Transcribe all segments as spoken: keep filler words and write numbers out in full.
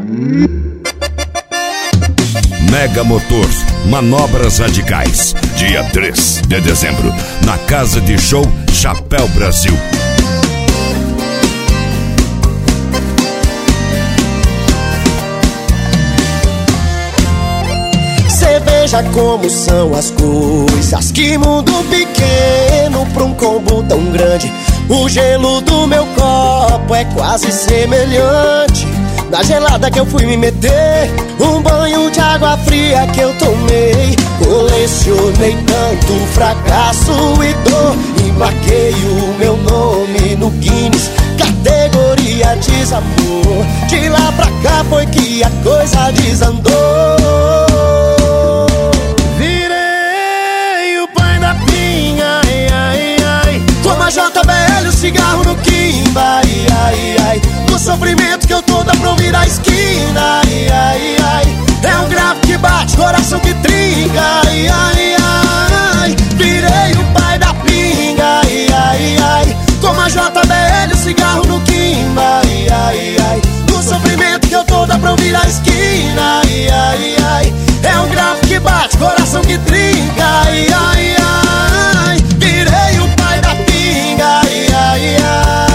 Mega Motors, Manobras Radicais, dia três de dezembro, na Casa de Show Chapéu Brasil. Cê veja como são as coisas, que mundo pequeno pra um combo tão grande. O gelo do meu copo é quase semelhante da gelada que eu fui me meter, um banho de água fria que eu tomei. Colecionei tanto fracasso e dor, emplaquei o meu nome no Guinness, categoria desamor. De lá pra cá foi que a coisa desandou. Virei o pai da pinha, ai, ai, ai, como a J B L, o cigarro no quimba, ai, ai, ai. O sofrimento que eu tô dá pra ouvir a esquina, ai, ai, ai. É um grave que bate, coração que trinca, ai, ai, ai. Virei o pai da pinga, ai, ai, ai, como a J B L, o cigarro no quimba, ai, ai, ai. O sofrimento que eu tô dá pra ouvir a esquina, ai, ai, ai. É um grave que bate, coração que trinca, ai, ai, ai. Virei o pai da pinga, ai, ai, ai.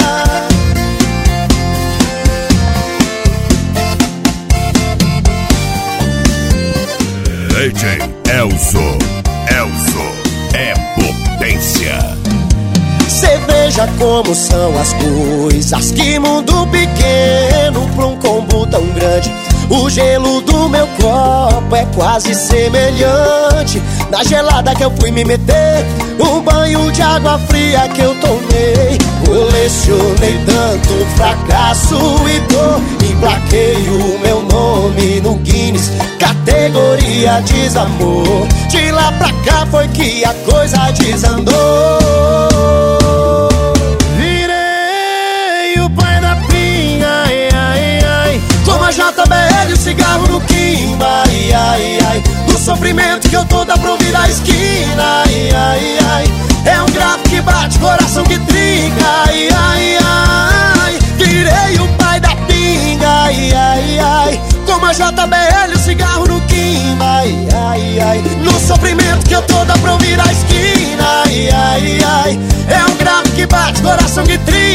D J Elzo, Elzo é potência. Cê veja como são as coisas, que mundo pequeno pra um combo tão grande. O gelo do meu copo é quase semelhante da gelada que eu fui me meter, um banho de água fria que eu tomei. Colecionei tanto fracasso e dor, emplaquei o meu nome no Guinness, categoria desamor. De lá pra cá foi que a coisa desandou. Virei o pai da pinha, ai, ai, ai, como a J B L, o cigarro no quimba, ai, ai, ai. O sofrimento que eu tô dá pra ouvir a esquina, ai, ai, ai. É um grave que bate, coração que trinca, ai, ai, ai. Virei o pai da pinga, ai, ai, ai, como a J B L, o cigarro no quimba, ai, ai, ai. No sofrimento que eu tô dá pra ouvir a esquina, ai, ai, ai. É um grave que bate, coração que trinca.